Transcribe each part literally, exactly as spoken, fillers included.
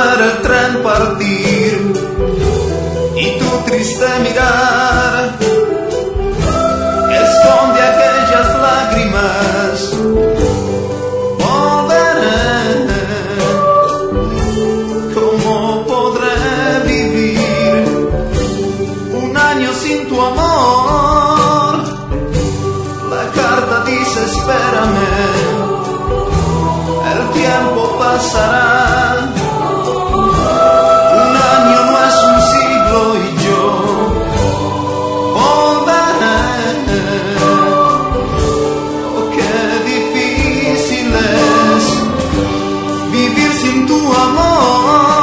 ver el tren partir y tu triste mirar esconde aquellas lágrimas. Volveré, ¿cómo podré vivir un año sin tu amor? La carta dice espérame, el tiempo pasará. Un año no es un siglo y yo volveré. Oh, qué difícil es vivir sin tu amor.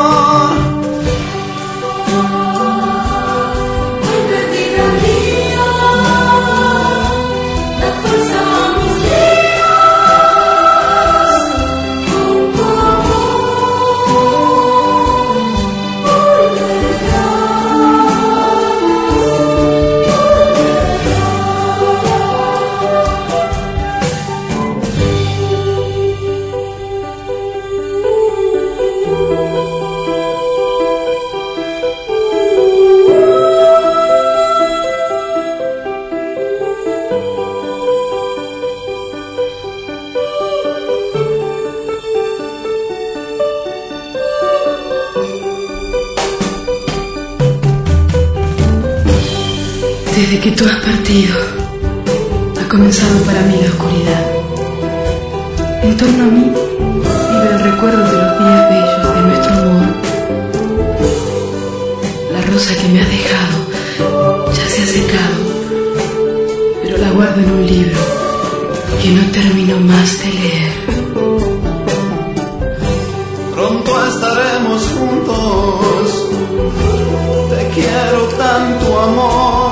Desde que tú has partido, ha comenzado para mí la oscuridad. En torno a mí vive el recuerdo de los días bellos de nuestro amor. La rosa que me has dejado ya se ha secado, pero la guardo en un libro que no termino más de leer. Pronto estaremos juntos, te quiero tanto amor.